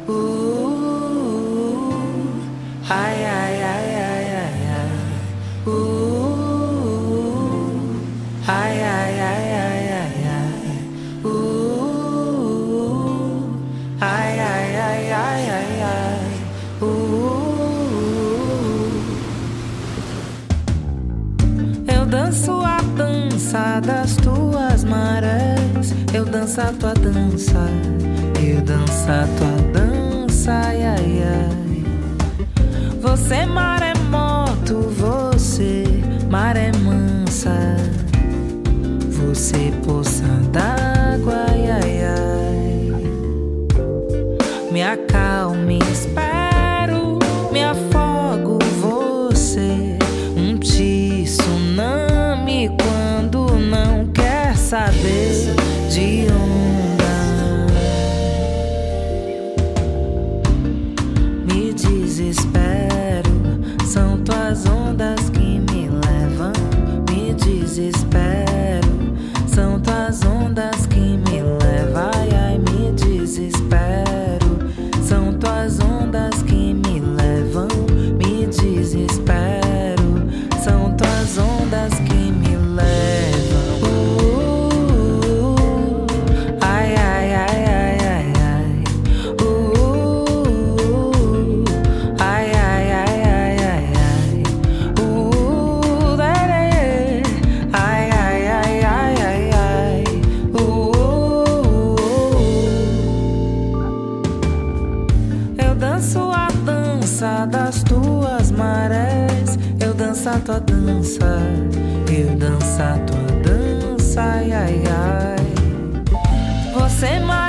Ai, ai, ai, ai, ai, ai. Ai, ai, ai, ai, ai, ai. Ai, ai, ai, ai, ai, ai. Eu danço a dança das tuas marés. Eu danço a tua dança. Eu danço a tua dança, ai, ai, ai. Você maremoto, você maré mansa, você poça d'água, ai, ai, ai. Me acalme, espero, me afogo, você tsunami quando não quer saber de onda. Me desespero, são tuas ondas que me levam. Me desespero, são tuas ondas que me levam. Ai, ai, me desespero, são tuas ondas que me levam. Me desespero, são tuas ondas que me levam. Ai, ai, ai, ai, ai, ai. Ai, ai, ai, ai, ai, ai. Ai, ai, ai, ai, ai, ai. Eu danço a dança das tuas marés. Eu danço a tua dança. Eu danço a tua dança, ai, ai, ai. Você